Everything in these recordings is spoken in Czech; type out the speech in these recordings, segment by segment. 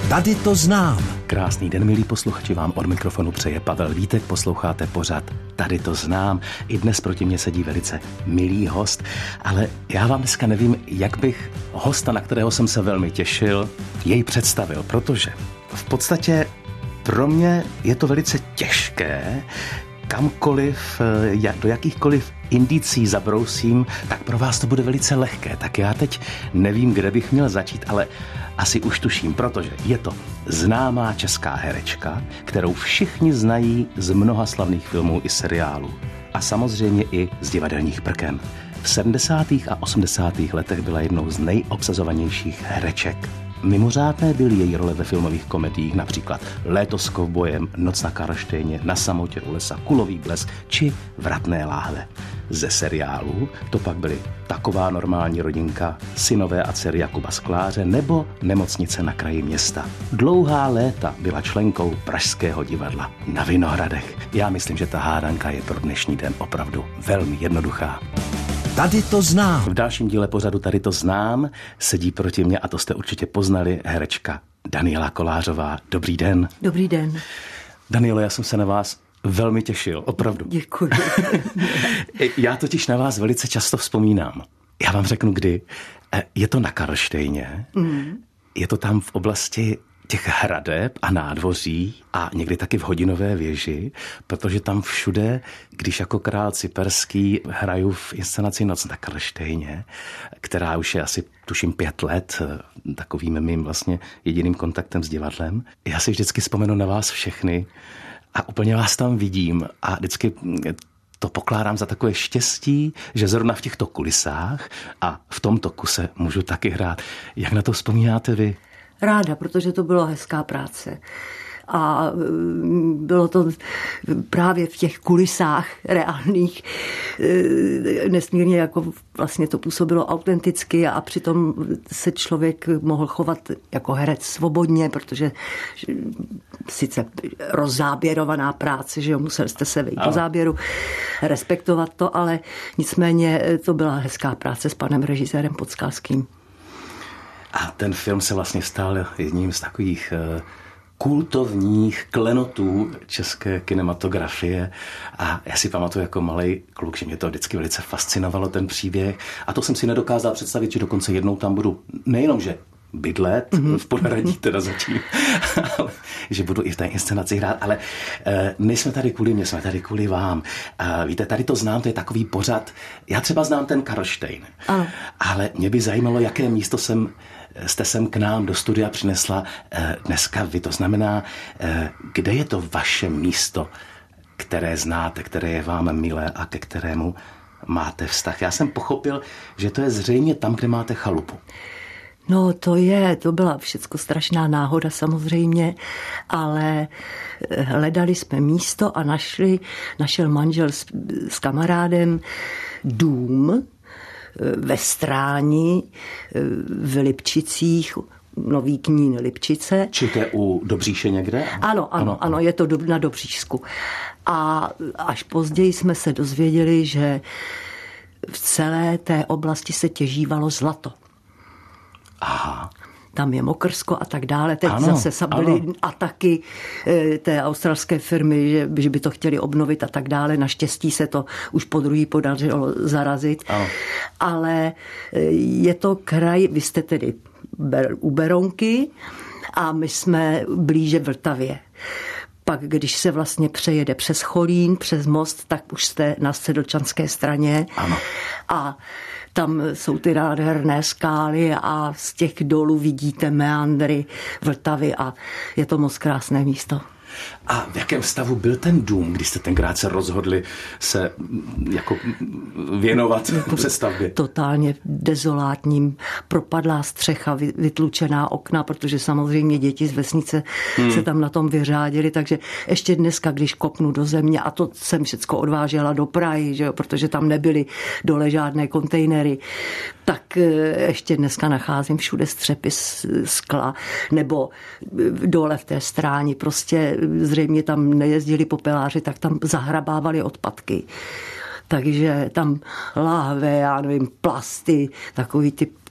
Tady to znám. Krásný den, milí posluchači, vám od mikrofonu přeje Pavel Vítek, posloucháte pořad Tady to znám. I dnes proti mně sedí velice milý host, ale já vám dneska nevím, jak bych hosta, na kterého jsem se velmi těšil, jej představil, protože v podstatě pro mě je to velice těžké, kamkoliv, do jakýchkoliv indicí zabrousím, tak pro vás to bude velice lehké. Tak já teď nevím, kde bych měl začít, ale asi už tuším, protože je to známá česká herečka, kterou všichni znají z mnoha slavných filmů i seriálů. A samozřejmě i z divadelních prken. V 70. a 80. letech byla jednou z nejobsazovanějších hereček. Mimořádné byly její role ve filmových komediích, například Léto s kovbojem, Noc na Karlštejně, Na samotě u lesa, Kulový blesk či Vratné láhve. Ze seriálů to pak byly Taková normální rodinka, Synové a dcery Jakuba Skláře nebo Nemocnice na kraji města. Dlouhá léta byla členkou Pražského divadla na Vinohradech. Já myslím, že ta hádanka je pro dnešní den opravdu velmi jednoduchá. Tady to znám. V dalším díle pořadu Tady to znám sedí proti mě, a to jste určitě poznali, herečka Daniela Kolářová. Dobrý den. Dobrý den. Danielo, já jsem se na vás velmi těšil, opravdu. Děkuji. Já totiž na vás velice často vzpomínám. Já vám řeknu kdy. Je to na Karlštejně. Je to tam v oblasti těch hradeb a nádvoří a někdy taky v Hodinové věži, protože tam všude, když jako král Cyperský hraju v inscenaci Noc na Karlštejně, která už je asi tuším 5 let takovým mým vlastně jediným kontaktem s divadlem, já si vždycky vzpomenu na vás všechny a úplně vás tam vidím a vždycky to pokládám za takové štěstí, že zrovna v těchto kulisách a v tomto kuse můžu taky hrát. Jak na to vzpomínáte vy? Ráda, protože to byla hezká práce. A bylo to právě v těch kulisách reálných nesmírně jako vlastně to působilo autenticky a přitom se člověk mohl chovat jako herec svobodně, protože sice rozzáběrovaná práce, že jo, museli jste se vejít do záběru, respektovat to, ale nicméně to byla hezká práce s panem režisérem Podskalským. A ten film se vlastně stal jedním z takových kultovních klenotů české kinematografie a já si pamatuju jako malej kluk, že mě to vždycky velice fascinovalo, ten příběh, a to jsem si nedokázal představit, že dokonce jednou tam budu nejenom, že bydlet, v Podhradí teda zatím, že budu i v té inscenaci hrát, ale nejsme tady kvůli mě, jsme tady kvůli vám. Víte, Tady to znám, to je takový pořad, já třeba znám ten Karlštejn, ale mě by zajímalo, jaké místo jste sem k nám do studia přinesla dneska vy. To znamená, kde je to vaše místo, které znáte, které je vám milé a ke kterému máte vztah. Já jsem pochopil, že to je zřejmě tam, kde máte chalupu. No to byla všecko strašná náhoda samozřejmě, ale hledali jsme místo a našel manžel s kamarádem dům ve Stráni, v Lipčicích, Nový Knín Lipčice. Či to je u Dobříše někde? Ano, je to na Dobříšsku. A až později jsme se dozvěděli, že v celé té oblasti se těžívalo zlato. Aha. Tam je Mokrsko a tak dále. Teď zase byly ataky té australské firmy, že by to chtěli obnovit a tak dále. Naštěstí se to už podruhý podařilo zarazit. Ano. Ale je to kraj, vy jste tedy u Berounky a my jsme blíže Vltavě. Pak, když se vlastně přejede přes Cholín, přes most, tak už jste na Sedlčanské straně. Ano. A tam jsou ty nádherné skály a z těch dolů vidíte meandry Vltavy a je to moc krásné místo. A v jakém stavu byl ten dům, když jste tenkrát se rozhodli se jako věnovat přestavbě? Totálně dezolátním, propadlá střecha, vytlučená okna, protože samozřejmě děti z vesnice se tam na tom vyřádili, takže ještě dneska, když kopnu do země, a to jsem všecko odvážela do Prahy, že jo, protože tam nebyly dole žádné kontejnery, tak ještě dneska nacházím všude střepy skla, nebo dole v té Stráni, prostě zřejmě tam nejezdili popeláři, tak tam zahrabávali odpadky. Takže tam láhve, já nevím, plasty, takový ty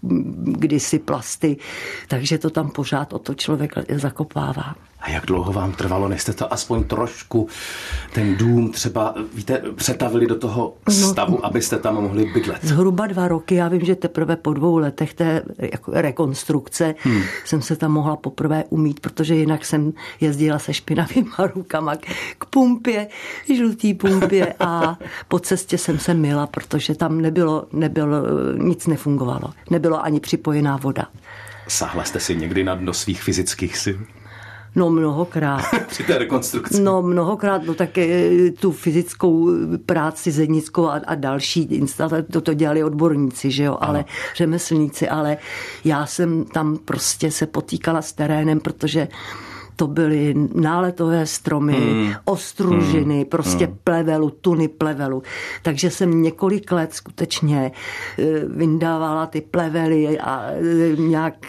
kdysi plasty, takže to tam pořád o to člověk zakopává. A jak dlouho vám trvalo, než jste to aspoň trošku, ten dům třeba, víte, přetavili do toho stavu, abyste tam mohli bydlet? Zhruba 2 roky, já vím, že teprve po 2 letech té jako rekonstrukce jsem se tam mohla poprvé umýt, protože jinak jsem jezdila se špinavýma rukama k pumpě, žlutý pumpě a po cestě jsem se myla, protože tam nebylo, nic nefungovalo. Nebylo ani připojená voda. Sáhla jste si někdy na dno svých fyzických sil? No mnohokrát. Při té rekonstrukci? No mnohokrát, no tak tu fyzickou práci zednickou a další instalace, to dělali odborníci, že jo, ale řemeslníci, ale já jsem tam prostě se potýkala s terénem, protože to byly náletové stromy, ostružiny, prostě plevelu, tuny plevelu. Takže jsem několik let skutečně vyndávala ty plevely a nějak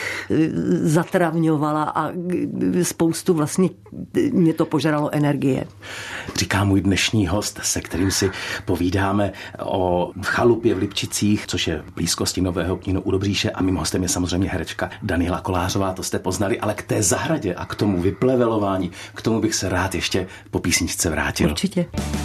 zatravňovala a spoustu vlastně mě to požralo energie. Říká můj dnešní host, se kterým si povídáme o chalupě v Lipčicích, což je v blízkosti Nového Kninu u Dobříše, a mým hostem je samozřejmě herečka Daniela Kolářová, to jste poznali, ale k té zahradě a k tomu vyplevelování, k tomu bych se rád ještě po písničce vrátil. Určitě.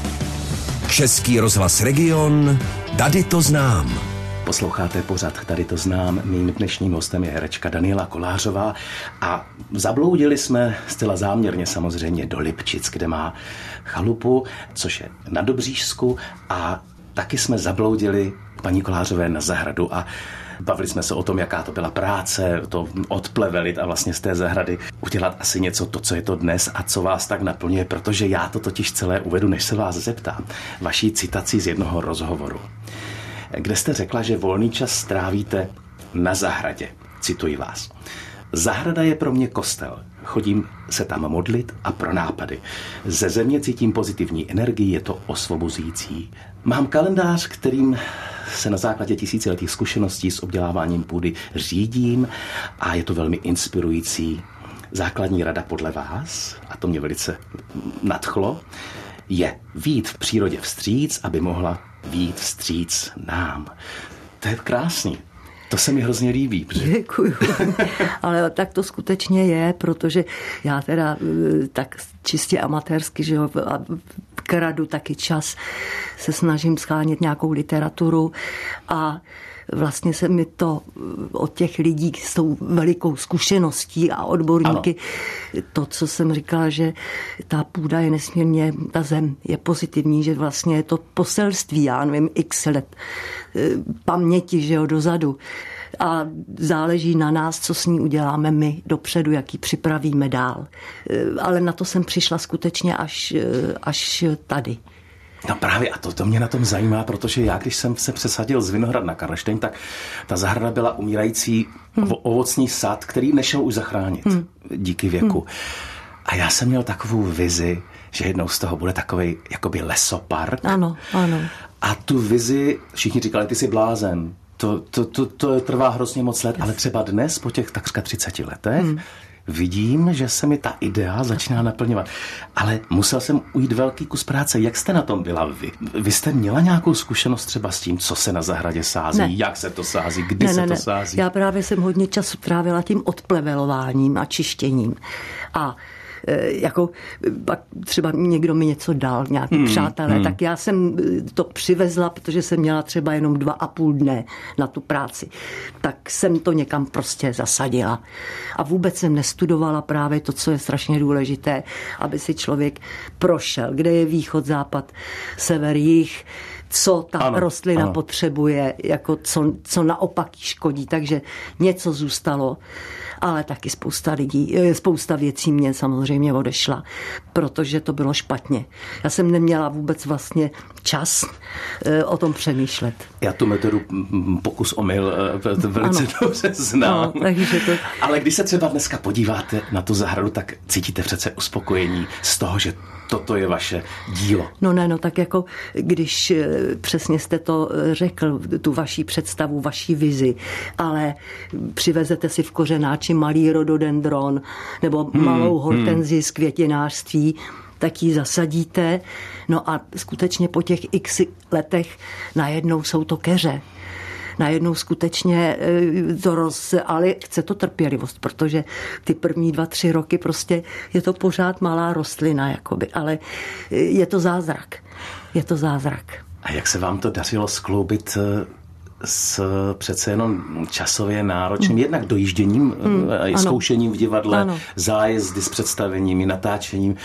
Český rozhlas Region, Tady to znám. Posloucháte pořad Tady to znám. Mým dnešním hostem je herečka Daniela Kolářová a zabloudili jsme zcela záměrně samozřejmě do Lipčic, kde má chalupu, což je na Dobříšsku, a taky jsme zabloudili k paní Kolářové na zahradu a bavili jsme se o tom, jaká to byla práce, to odplevelit a vlastně z té zahrady udělat asi něco, to, co je to dnes a co vás tak naplňuje, protože já to totiž celé uvedu, než se vás zeptám. Vaší citací z jednoho rozhovoru, kde jste řekla, že volný čas strávíte na zahradě. Cituji vás. Zahrada je pro mě kostel. Chodím se tam modlit a pro nápady. Ze země cítím pozitivní energii, je to osvobozující. Mám kalendář, kterým se na základě tisíciletých zkušeností s obděláváním půdy řídím a je to velmi inspirující. Základní rada podle vás, a to mě velice nadchlo, je vyjít v přírodě vstříc, aby mohla vyjít vstříc nám. To je krásný. To se mi hrozně líbí. Děkuju. Ale tak to skutečně je, protože já teda tak čistě amatérsky, že jo, a kradu taky čas, se snažím shánět nějakou literaturu a vlastně se mi to od těch lidí s tou velikou zkušeností a odborníky, to, co jsem říkala, že ta půda je nesmírně, ta zem je pozitivní, že vlastně je to poselství, já nevím, x let paměti, že jo, dozadu. A záleží na nás, co s ní uděláme my dopředu, jak ji připravíme dál. Ale na to jsem přišla skutečně až tady. No právě, a to mě na tom zajímá, protože já, když jsem se přesadil z Vinohrad na Karlštejn, tak ta zahrada byla umírající ovocný sad, který nešel už zachránit díky věku. A já jsem měl takovou vizi, že jednou z toho bude takovej jakoby lesopark. Ano, ano. A tu vizi všichni říkali, ty jsi blázen. To trvá hrozně moc let, ale třeba dnes, po těch takřka 30 letech, vidím, že se mi ta idea začíná naplňovat. Ale musel jsem ujít velký kus práce. Jak jste na tom byla vy? Vy jste měla nějakou zkušenost třeba s tím, co se na zahradě sází? Ne. Jak se to sází? Kdy se to sází? Já právě jsem hodně času trávila tím odplevelováním a čištěním. A jako pak třeba někdo mi něco dal, nějaký přátelé, tak já jsem to přivezla, protože jsem měla třeba jenom 2,5 dne na tu práci. Tak jsem to někam prostě zasadila. A vůbec jsem nestudovala právě to, co je strašně důležité, aby si člověk prošel, kde je východ, západ, sever, jih, co ta rostlina potřebuje, jako co naopak škodí. Takže něco zůstalo, ale taky spousta věcí mě samozřejmě odešla, protože to bylo špatně. Já jsem neměla vůbec vlastně čas o tom přemýšlet. Já tu metodu pokus omyl velice dobře znám. No, takže to... Ale když se třeba dneska podíváte na tu zahradu, tak cítíte přece uspokojení z toho, že toto je vaše dílo. No, tak jako když přesně jste to řekl, tu vaši představu, vaši vizi, ale přivezete si v kořenáči malý rododendron nebo malou hortenzii z květinářství, tak ji zasadíte, no a skutečně po těch x letech najednou jsou to keře. najednou skutečně ale chce to trpělivost, protože ty první 2-3 roky prostě je to pořád malá rostlina, jakoby, ale je to zázrak. Je to zázrak. A jak se vám to dařilo skloubit s přece jenom časově náročným, jednak dojížděním, zkoušením v divadle, ano. Zájezdy s představeními, natáčením?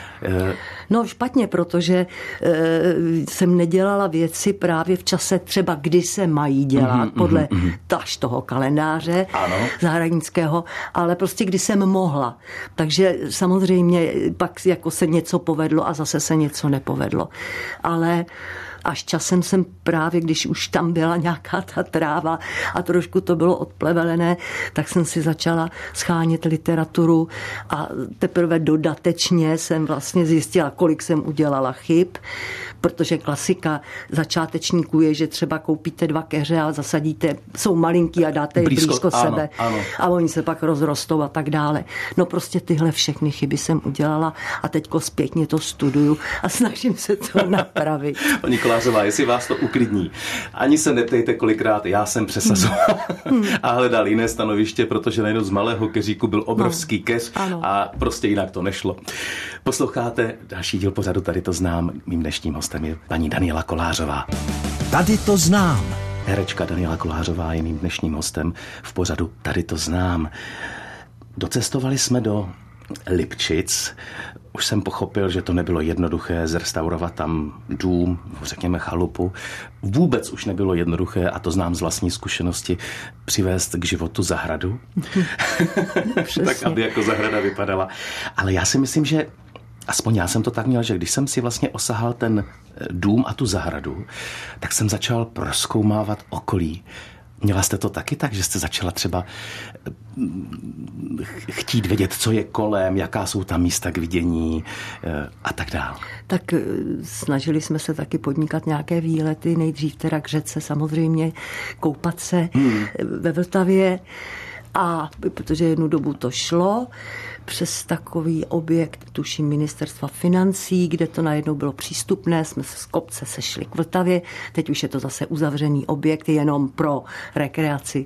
No špatně, protože jsem nedělala věci právě v čase třeba, kdy se mají dělat, podle toho kalendáře zahradnického, ale prostě kdy jsem mohla. Takže samozřejmě pak jako se něco povedlo a zase se něco nepovedlo. Ale až časem jsem právě, když už tam byla nějaká ta tráva a trošku to bylo odplevelené, tak jsem si začala schánět literaturu a teprve dodatečně jsem vlastně zjistila, kolik jsem udělala chyb, protože klasika začátečníků je, že třeba koupíte 2 keře a zasadíte, jsou malinký a dáte je blízko sebe a oni se pak rozrostou a tak dále. No prostě tyhle všechny chyby jsem udělala a teďko zpětně to studuju a snažím se to napravit. Paní Kolářová, jestli vás to uklidní, ani se neptejte, kolikrát já jsem přesazoval a hledal jiné stanoviště, protože najednou z malého keříku byl obrovský keř a prostě jinak to nešlo. Posloucháte další díl pořadu Tady to znám. Mým dnešním hostem je paní Daniela Kolářová. Tady to znám. Herečka Daniela Kolářová je mým dnešním hostem v pořadu Tady to znám. Docestovali jsme do Lipčic. Už jsem pochopil, že to nebylo jednoduché zrestaurovat tam dům, řekněme chalupu. Vůbec už nebylo jednoduché, a to znám z vlastní zkušenosti, přivést k životu zahradu. Tak, aby jako zahrada vypadala. Ale já si myslím, že aspoň já jsem to tak měl, že když jsem si vlastně osahal ten dům a tu zahradu, tak jsem začal prozkoumávat okolí. Měla jste to taky tak, že jste začala třeba chtít vědět, co je kolem, jaká jsou tam místa k vidění a tak dále? Tak snažili jsme se taky podnikat nějaké výlety, nejdřív teda k řece samozřejmě, koupat se ve Vltavě. A protože jednu dobu to šlo přes takový objekt, tuším Ministerstva financí, kde to najednou bylo přístupné, jsme se z kopce sešli k Vltavě, teď už je to zase uzavřený objekt jenom pro rekreaci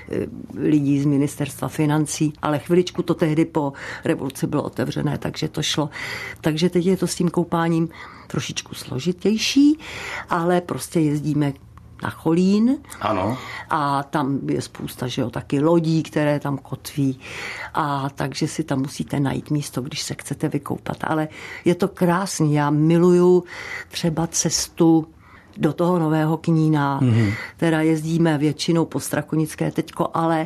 lidí z Ministerstva financí, ale chviličku to tehdy po revoluci bylo otevřené, takže to šlo. Takže teď je to s tím koupáním trošičku složitější, ale prostě jezdíme na Cholín. Ano. A tam je spousta, že jo, taky lodí, které tam kotví. A takže si tam musíte najít místo, když se chcete vykoupat. Ale je to krásný. Já miluju třeba cestu do toho Nového Knína, teda jezdíme většinou po Strakonické teďko, ale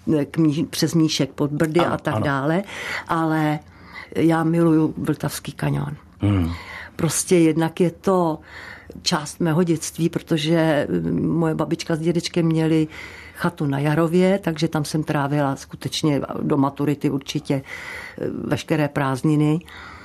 přes Míšek pod Brdy a tak dále. Ale já miluju Vltavský kaňon. Prostě jednak je to část mého dětství, protože moje babička s dědečkem měli chatu na Jarově, takže tam jsem trávila skutečně do maturity určitě veškeré prázdniny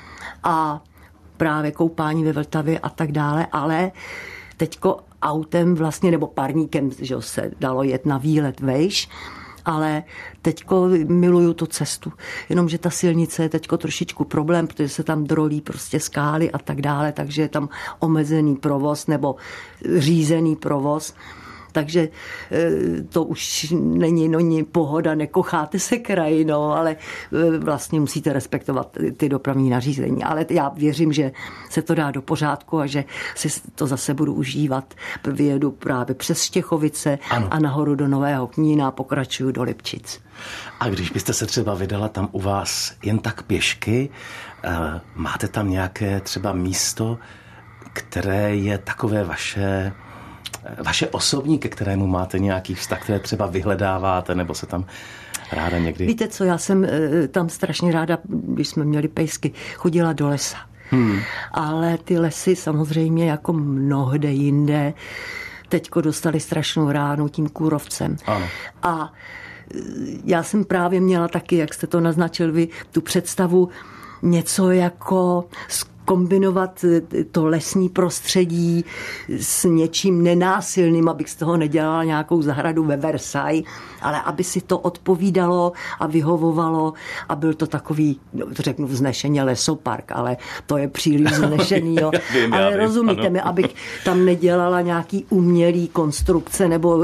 a právě koupání ve Vltavě a tak dále, ale teďko autem vlastně, nebo parníkem, že se dalo jet na výlet vejš, ale teďko miluju tu cestu. Jenomže ta silnice je teďko trošičku problém, protože se tam drolí prostě skály a tak dále, takže je tam omezený provoz nebo řízený provoz. Takže to už není pohoda, nekocháte se krajinou, ale vlastně musíte respektovat ty dopravní nařízení. Ale já věřím, že se to dá do pořádku a že si to zase budu užívat. Vyjedu právě přes Štěchovice a nahoru do Nového Knína a pokračuju do Lipčic. A když byste se třeba vydala tam u vás jen tak pěšky, máte tam nějaké třeba místo, které je takové vaše osobní, ke kterému máte nějaký vztah, které třeba vyhledáváte, nebo se tam ráda někdy... Víte co, já jsem tam strašně ráda, když jsme měli pejsky, chodila do lesa. Ale ty lesy samozřejmě jako mnohde jinde teďko dostali strašnou ránu tím kůrovcem. Ano. A já jsem právě měla taky, jak jste to naznačil vy, tu představu něco jako kombinovat to lesní prostředí s něčím nenásilným, abych z toho nedělala nějakou zahradu ve Versailles, ale aby si to odpovídalo a vyhovovalo a byl to takový, to řeknu vznešeně lesopark, ale to je příliš vznešený, jo. Ale rozumíte mi, abych tam nedělala nějaký umělý konstrukce, nebo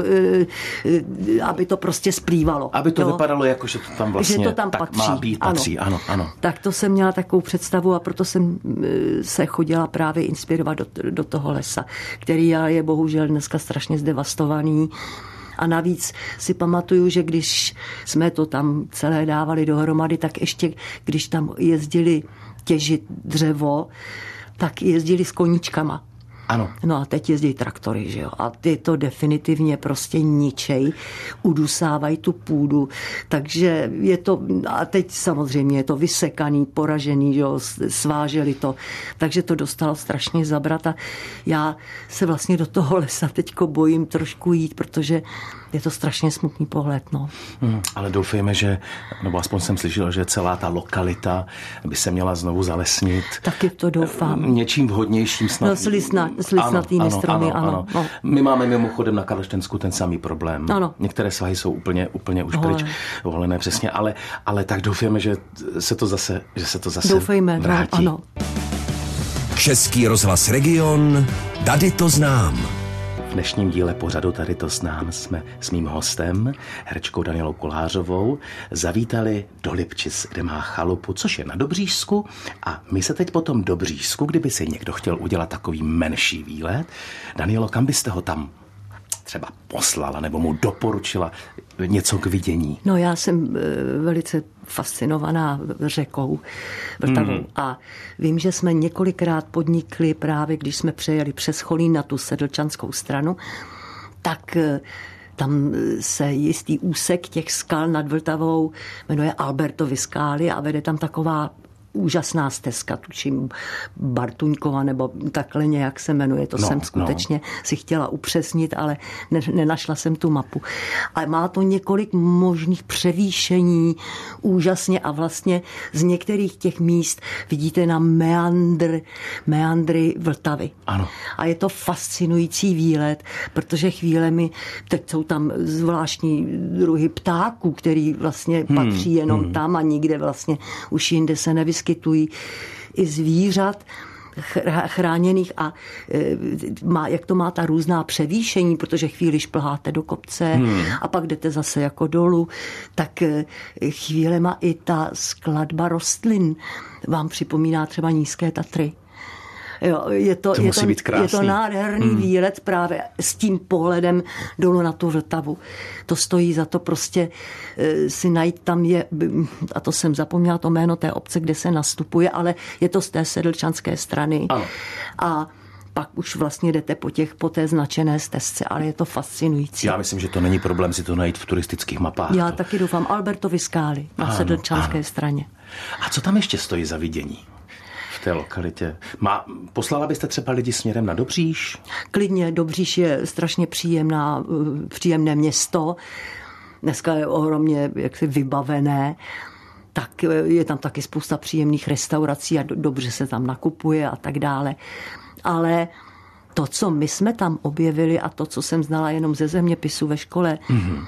aby to prostě splývalo. Aby to vypadalo jako, že to tam vlastně že to tam tak patří. má být, patří, ano. Tak to jsem měla takovou představu a proto jsem se chodila právě inspirovat do toho lesa, který je bohužel dneska strašně zdevastovaný. A navíc si pamatuju, že když jsme to tam celé dávali dohromady, tak ještě když tam jezdili těžit dřevo, tak jezdili s koníčkama. Ano. No a teď jezdí traktory, že jo? A ty to definitivně prostě ničej, udusávají tu půdu, takže je to, a teď samozřejmě je to vysekaný, poražený, že jo? Sváželi to, takže to dostalo strašně zabrat a já se vlastně do toho lesa teďko bojím trošku jít, protože je to strašně smutný pohled, no. Ale doufejme, že, nebo aspoň jsem slyšel, že celá ta lokalita by se měla znovu zalesnit. Taky to doufám. Něčím vhodnějším snad. No, slisnatými stromy, ano. No. My máme mimochodem na Karlštejnsku ten samý problém. Ano. Některé svahy jsou úplně už pryč, volené přesně, ale tak doufejme, že se to zase doufejme, vrátí. No, ano. Český rozhlas Region, Tady to znám. V dnešním díle pořadu Tady to znám jsme s mým hostem, herečkou Danielou Kolářovou, zavítali do Lipčic, kde má chalupu, což je na Dobřížsku. A my se teď po tom Dobřížsku, kdyby si někdo chtěl udělat takový menší výlet, Danielo, kam byste ho tam třeba poslala nebo mu doporučila něco k vidění? No já jsem velice fascinovaná řekou Vltavou a vím, že jsme několikrát podnikli právě, když jsme přejeli přes Cholín na tu sedlčanskou stranu, tak tam se jistý úsek těch skal nad Vltavou jmenuje Albertovy skály a vede tam taková úžasná stezka, tuším Bartuňkova, nebo takhle nějak se jmenuje, to jsem skutečně si chtěla upřesnit, ale nenašla jsem tu mapu. Ale má to několik možných převýšení, úžasně a vlastně z některých těch míst vidíte na meandry Vltavy. Ano. A je to fascinující výlet, protože chvílemi, teď jsou tam zvláštní druhy ptáků, který vlastně patří jenom tam a nikde vlastně už jinde se nevyskytují, i zvířat chráněných a jak to má ta různá převýšení, protože chvíli šplháte do kopce a pak jdete zase jako dolů, tak chvílema i ta skladba rostlin vám připomíná třeba Nízké Tatry. Jo, je to nádherný výlet právě s tím pohledem dolů na tu Vltavu. To stojí za to prostě si najít, tam je, a to jsem zapomněla to jméno té obce, kde se nastupuje, ale je to z té sedlčanské strany. Ano. A pak už vlastně jdete po té značené stezce, ale je to fascinující. Já myslím, že to není problém si to najít v turistických mapách. Já taky doufám. Albertovy skály na sedlčanské straně. A co tam ještě stojí za vidění v té lokalitě? Poslala byste třeba lidi směrem na Dobříž? Klidně, Dobříž je strašně příjemné město. Dneska je ohromně jaksi vybavené. Tak je tam taky spousta příjemných restaurací a dobře se tam nakupuje a tak dále. Ale to, co my jsme tam objevili a to, co jsem znala jenom ze zeměpisu ve škole,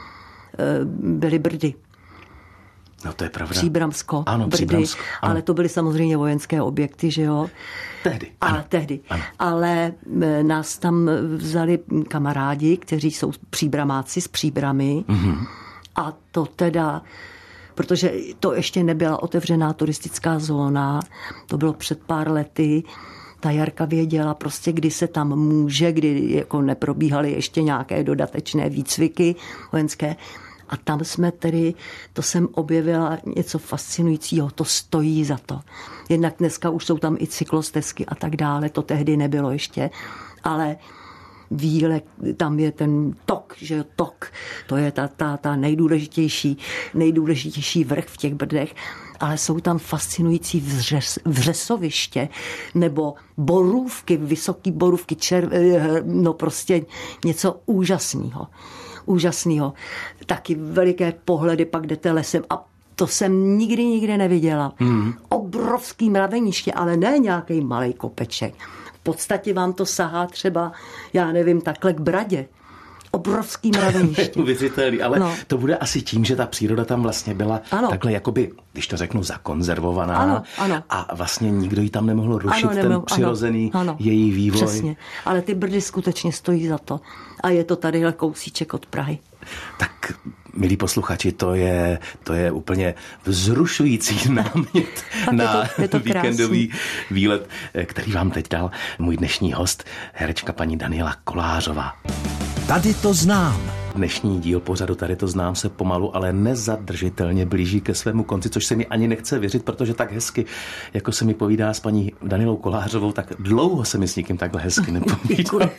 byly Brdy. No to je pravda. Příbramsko, ano, Brdy, Příbramsko, ano. Ale to byly samozřejmě vojenské objekty, že jo? Tehdy. Ano. Ale nás tam vzali kamarádi, kteří jsou příbramáci z Příbramy a to teda, protože to ještě nebyla otevřená turistická zóna, to bylo před pár lety, ta Jarka věděla prostě, kdy se tam může, kdy jako neprobíhaly ještě nějaké dodatečné výcviky vojenské. A tam jsme tedy, to jsem objevila něco fascinujícího, to stojí za to. Jednak dneska už jsou tam i cyklostezky a tak dále, to tehdy nebylo ještě, ale výlek, tam je ten tok, že jo, tok, to je ta nejdůležitější vrch v těch Brdech, ale jsou tam fascinující vřesoviště nebo borůvky, vysoký borůvky, no prostě něco úžasného. Taky veliké pohledy, pak jdete lesem a To jsem nikdy neviděla. Obrovský mraveniště, ale ne nějaký malej kopeček. V podstatě vám to sahá třeba, já nevím, takhle k bradě. Obrovský mraveniště. Uvěřitelný, ale to bude asi tím, že ta příroda tam vlastně byla takhle jakoby, když to řeknu, zakonzervovaná. Ano. A vlastně nikdo ji tam nemohl rušit, ten přirozený její vývoj. Přesně, ale ty Brdy skutečně stojí za to. A je to tadyhle kousíček od Prahy. Tak, milí posluchači, to je úplně vzrušující námět na víkendový výlet, který vám teď dal můj dnešní host, herečka paní Daniela Kolářová. Tady to znám. Dnešní díl pořadu Tady to znám se pomalu, ale nezadržitelně blíží ke svému konci, což se mi ani nechce věřit, protože tak hezky, jako se mi povídá s paní Danielou Kolářovou, tak dlouho se mi s nikým takhle hezky nepovídá.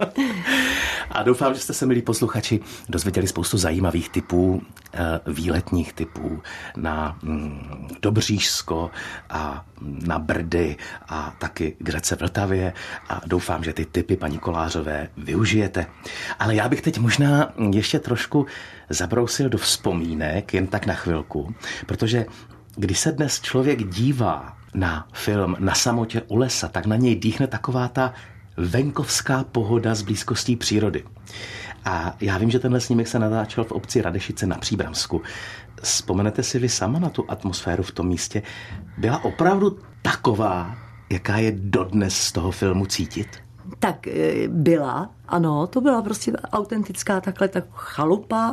A doufám, že jste se, milí posluchači, dozvěděli spoustu zajímavých typů, výletních typů na Dobříšsko a na Brdy a taky k řece Vltavě a doufám, že ty tipy paní Kolářové využijete. Ale já bych teď možná ještě trošku zabrousil do vzpomínek, jen tak na chvilku, protože když se dnes člověk dívá na film Na samotě u lesa, tak na něj dýchne taková ta venkovská pohoda z blízkostí přírody. A já vím, že tenhle snímek se natáčel v obci Radešice na Příbramsku. Vzpomenete si vy sama na tu atmosféru v tom místě? Byla opravdu taková, jaká je dodnes z toho filmu cítit? Tak byla, ano, to byla prostě autentická takhle tak chalupa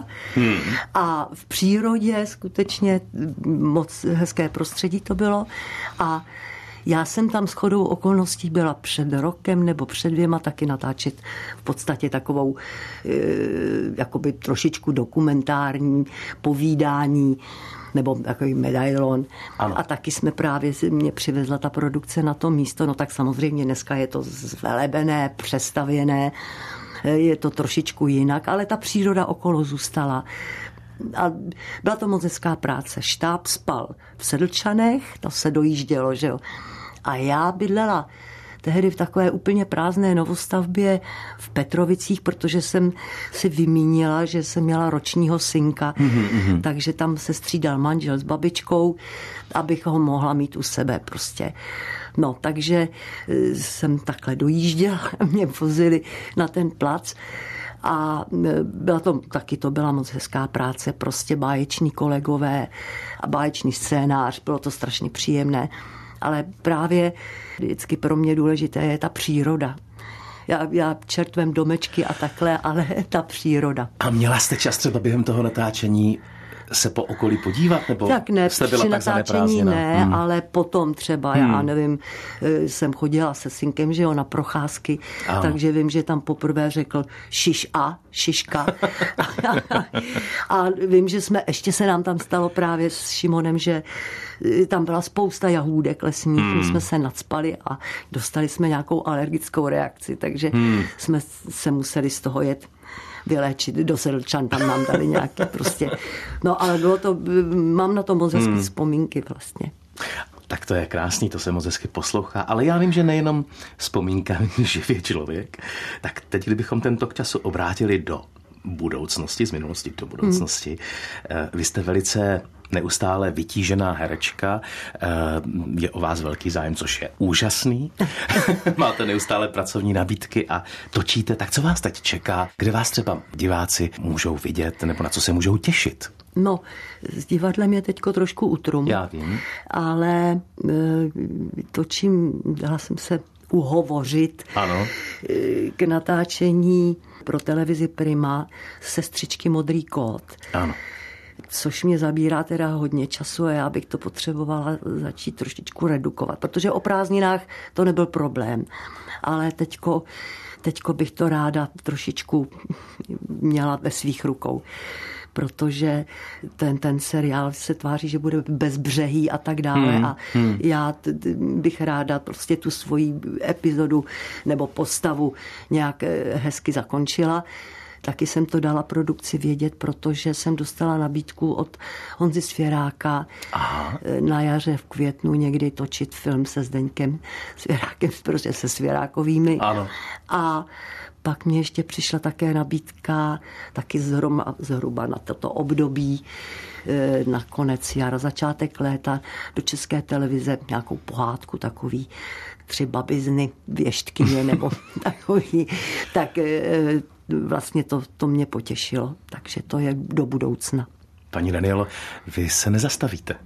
a v přírodě skutečně moc hezké prostředí to bylo a já jsem tam shodou okolností byla před rokem nebo před 2 taky natáčet v podstatě takovou jakoby trošičku dokumentární povídání nebo takový medailon. Ano. A taky jsme právě, mě přivezla ta produkce na to místo, no tak samozřejmě dneska je to zvelebené, přestavěné, je to trošičku jinak, ale ta příroda okolo zůstala. A byla to moc hezká práce. Štáb spal v Sedlčanech, to se dojíždělo, že jo. A já bydlela tehdy v takové úplně prázdné novostavbě v Petrovicích, protože jsem si vymínila, že jsem měla ročního synka, takže tam se střídal manžel s babičkou, abych ho mohla mít u sebe prostě. No, takže jsem takhle dojížděla, mě vozili na ten plac a to byla moc hezká práce, prostě báječní kolegové a báječný scénář, bylo to strašně příjemné. Ale právě vždycky pro mě důležité je ta příroda. Já čertvem domečky a takhle, ale ta příroda. A měla jste čas třeba během toho natáčení se po okolí podívat? Nebo tak ne, jste byla při tak natáčení ne, ale potom třeba, já nevím, jsem chodila se synkem, že jo, na procházky, takže vím, že tam poprvé řekl šiška. A vím, že ještě se nám tam stalo právě s Šimonem, že tam byla spousta jahůdek lesních, my jsme se nacpali a dostali jsme nějakou alergickou reakci, takže jsme se museli z toho jet vyléčit do Sedlčan, tam nám dali nějaké prostě. No ale bylo to, mám na to moc hezky vzpomínky vlastně. Tak to je krásný, to se moc hezky poslouchá, ale já vím, že nejenom vzpomínkami živě člověk, tak teď, kdybychom ten tok času obrátili do budoucnosti, z minulosti do budoucnosti, vy jste velice neustále vytížená herečka, je o vás velký zájem, což je úžasný. Máte neustále pracovní nabídky a točíte. Tak co vás teď čeká? Kde vás třeba diváci můžou vidět nebo na co se můžou těšit? No, s divadlem je teďko trošku utrum. Já vím. Ale dala jsem se uhovořit k natáčení pro televizi Prima Sestřičky Modrý kód. Ano. Což mě zabírá teda hodně času a já bych to potřebovala začít trošičku redukovat, protože o prázdninách to nebyl problém, ale teďko bych to ráda trošičku měla ve svých rukou, protože ten seriál se tváří, že bude bezbřehý a tak dále a já bych ráda prostě tu svoji epizodu nebo postavu nějak hezky zakončila. Taky jsem to dala produkci vědět, protože jsem dostala nabídku od Honzy Svěráka na jaře v květnu někdy točit film se Zdeňkem Svěrákem, prostě se Svěrákovými. Ano. A pak mě ještě přišla také nabídka, taky zhruba na toto období, na konec jara, začátek léta, do České televize nějakou pohádku, takový 3 babizny, věštkyně nebo takový, tak vlastně to mě potěšilo, takže to je do budoucna. Paní Danielo, vy se nezastavíte.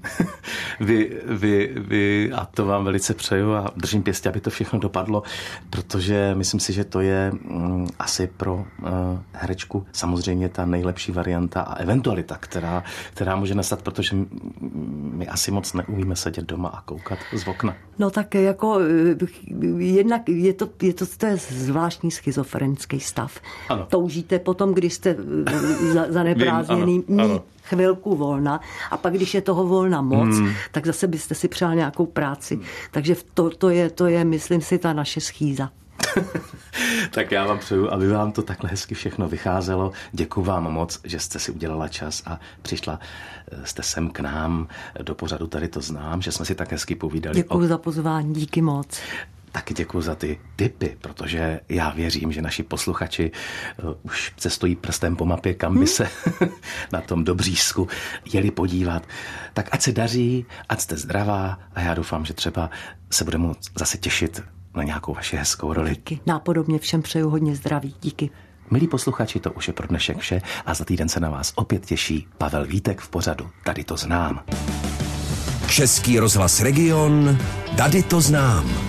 Vy, a to vám velice přeju a držím pěstě, aby to všechno dopadlo, protože myslím si, že to je asi pro herečku samozřejmě ta nejlepší varianta a eventualita, která může nastat, protože my asi moc neumíme sedět doma a koukat z okna. No tak jako jednak to je zvláštní schizofrenický stav. Ano. Toužíte potom, když jste zaneprázdněný, chvilku volna a pak, když je toho volna moc, tak zase byste si přál nějakou práci. Takže to je, myslím si, ta naše schýza. Tak já vám přeju, aby vám to takhle hezky všechno vycházelo. Děkuju vám moc, že jste si udělala čas a přišla jste sem k nám do pořadu Tady to znám, že jsme si tak hezky povídali. Děkuju za pozvání, díky moc. Taky děkuju za ty tipy, protože já věřím, že naši posluchači už cestují prstem po mapě, kam by se na tom Dobřížsku jeli podívat. Tak ať se daří, ať jste zdravá a já doufám, že třeba se budeme moct zase těšit na nějakou vaši hezkou roli. Díky. Nápodobně všem přeju hodně zdraví. Díky. Milí posluchači, to už je pro dnešek vše a za týden se na vás opět těší Pavel Vítek v pořadu Tady to znám. Český rozhlas Region, Tady to znám.